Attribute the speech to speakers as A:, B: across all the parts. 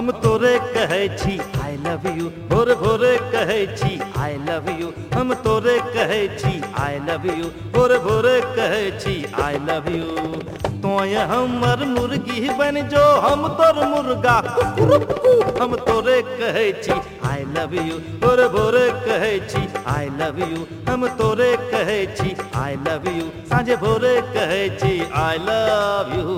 A: हम तोरे कहै छी आई लव यू, भोरे भोरे कहै छी आई लव यू, हम तोरे कहै छी आई लव यू, भोरे भोरे कहै छी आई लव यू। तोय हमर मुर्गी बन जो हम तोर मुर्गा कुकुरुकू, हम तोरे कहै छी आई लव यू, भोरे भोरे कहै छी आई लव यू, हम तोरे कहै छी आई लव यू, साँझे भोरे कहै छी I love you.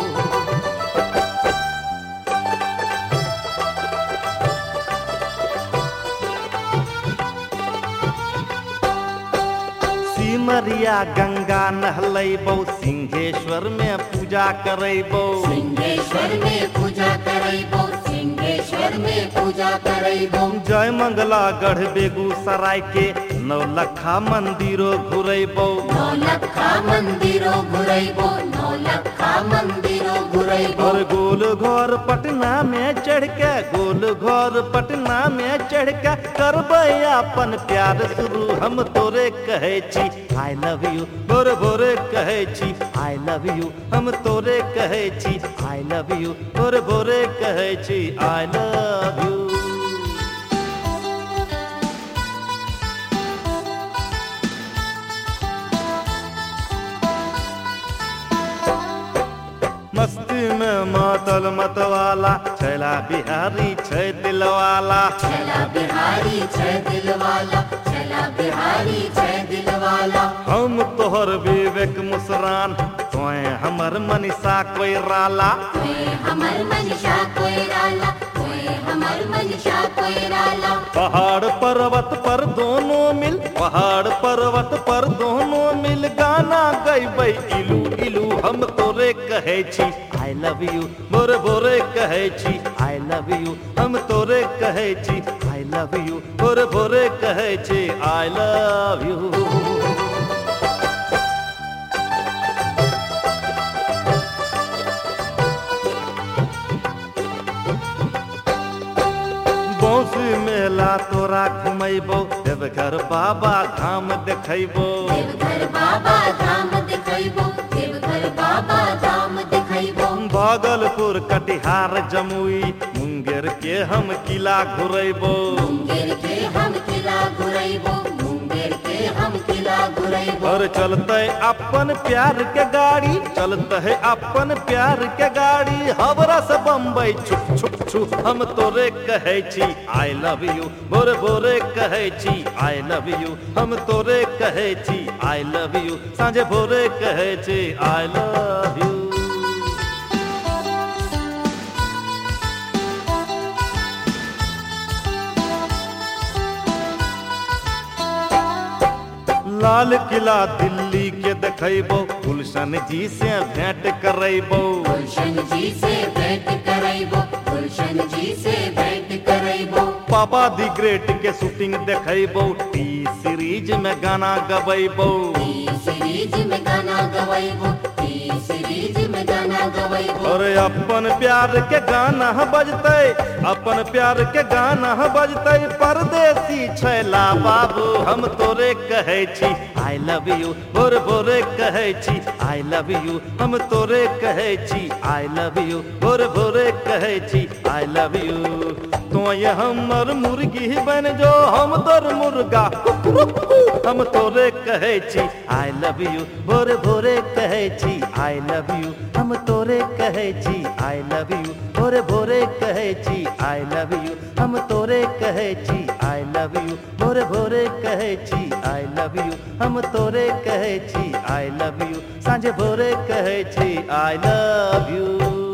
A: Simaria Ganga नहलैबौ, सिंहेश्वर में पूजा करैबौ,
B: सिंहेश्वर में पूजा करैबौ, सिंहेश्वर में पूजा करैबौ।
A: जय मंगला गढ़ बेगूसराय के नौलखा मंदिरो घुरैबौ,
B: नौलखा मंदिरो घुरैबौ, नौलखा मंदिरो घुरैबौ।
A: और गोल घर पटना में चढ़ के, गोल घर पटना में चढ़ के करबै अपन प्यार शुरू, हम तोरे कहै छी आई लव यू, भोरे भोरे कहै छी आई लव यू, हम तोरे कहै छी आई लव यू, भोरे भोरे कहै छी आई लव यू। मस्ती में मातल मतवाला, छैला बिहारी छै दिलवाला,
B: छैला बिहारी छै दिलवाला, छैला बिहारी छै दिलवाला।
A: हम तोहर विवेक मुस्रान, तोय हमर मनीषा कोइराला,
B: तोय हमर मनीषा कोइराला, तोय हमर मनीषा कोइराला।
A: पहाड़ पर्वत पर दोनों मिल, पहाड़ पर्वत पर दोनों मिल गाना गैबै इलू इलू, हम तोरे कहै छी आई लव यू, भोरे भोरे कहै छी आई लव यू, हम तोरे कहै छी आई लव यू, भोरे भोरे कहै छी आई लव यू। बौसी मेला तोरा घुमैबौ, देवघर बाबा धाम देखैबौ,
B: देवघर बाबा धाम देखैबौ, देवघर बाबा धाम देखैबौ।
A: भागलपुर कटिहार जमुई मुंगेर के हम किला घुरैबौ,
B: मुंगेर के हम किला घुरैबौ, मुंगेर के हम किला घुरैबौ।
A: और चलते अपन प्यार के गाड़ी, चलते अपन प्यार के गाड़ी हवरा से बम्बई छुप छुप छुप, हम तोरे कहै छी आई लव यू, भोरे भोरे कहै छी आई लव यू, हम तोरे कहै छी आई लव यू, साँझे भोरे कहै छी I love you. Lal Qila Delhi के देखैबौ, गुलशन जी से भेंट करैबौ,
B: गुलशन जी से भेंट करैबौ, गुलशन जी से भेंट करैबौ।
A: पापा दी ग्रेट के शूटिंग देखैबौ, टी सीरीज में गाना गबैबौ,
B: टी सीरीज में गाना गवैबौ, टी सीरीज में गाना गवैबौ।
A: और अपन प्यार के गाना बजतै, अपन प्यार के गाना बजतै, परदेसी छैला बाबू हम तोरे कहै छी आई लव यू, भोरे भोरे कहै छी आई लव यू, हम तोरे कहै छी आई लव यू, भोरे भोरे कहै छी आई लव यू। तोय हमर मुर्गी बन जो हम तोर मुर्गा कुकुरुकू, हम तोरे कहै छी आई लव यू, भोरे भोरे कहै छी आई लव यू, हम तोरे कहै छी आई लव यू, भोरे भोरे कहै छी आई लव यू, हम तोरे कहै छी आई लव यू, भोरे भोरे कहै छी आई लव यू, हम तोरे कहै छी आई लव यू, साँझे भोरे कहै छी आई लव यू।